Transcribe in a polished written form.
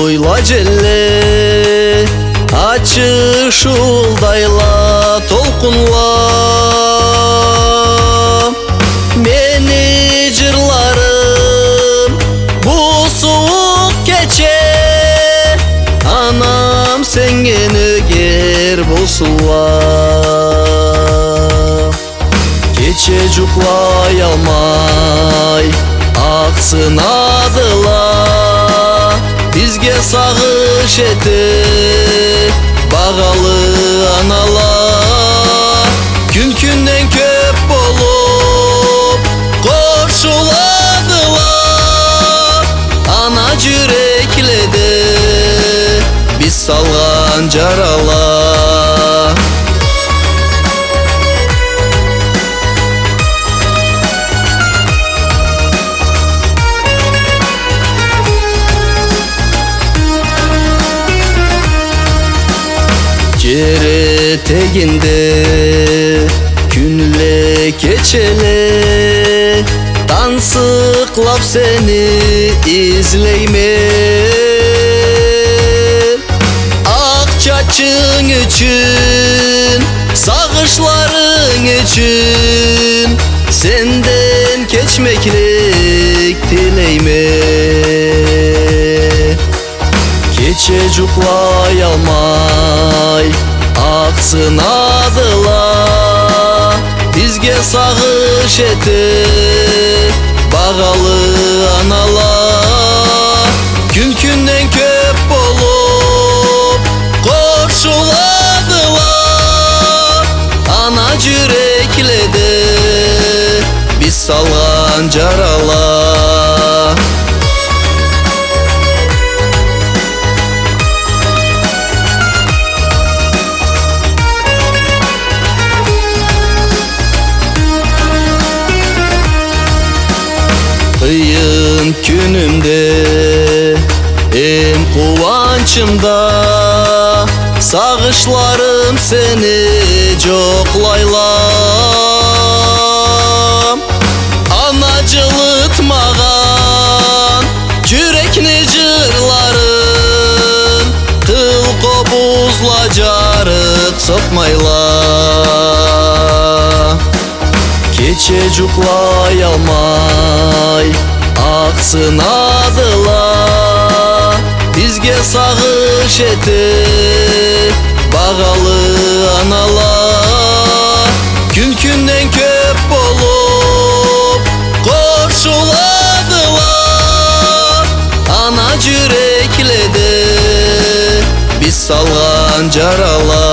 Suyla celle açık şuldayla tolkunla meni cırlarım bu soğuk gece. Anam sengeni ger bolsulla gece cuklay almay aksın adıla bizge sağış eti bağalı anala. Gün günden köp bolup koşuladılar ana yürekledi biz salgan carala. Cere teginde günle keçele dansıklap seni izleyme. Akçaçın için sağışların için senden geçmeklik dileyme. Gece cuklay almay aksın adıla bizge sağış eti bağalı anala. Gün günden köp bolup koşuladılar ana yürekledi biz salgan carala. Kıyın günümde em kuvançımda sağışlarım seni coklaylam. Ana cılıtmağan kürekni cırların kıl kobuzla carık sokmayla. Gece cuklay almay aksın adıla bizge sağış eti bağalı anala. Gün günden köp bolup koşuladılar ana yürekledi biz salgan carala.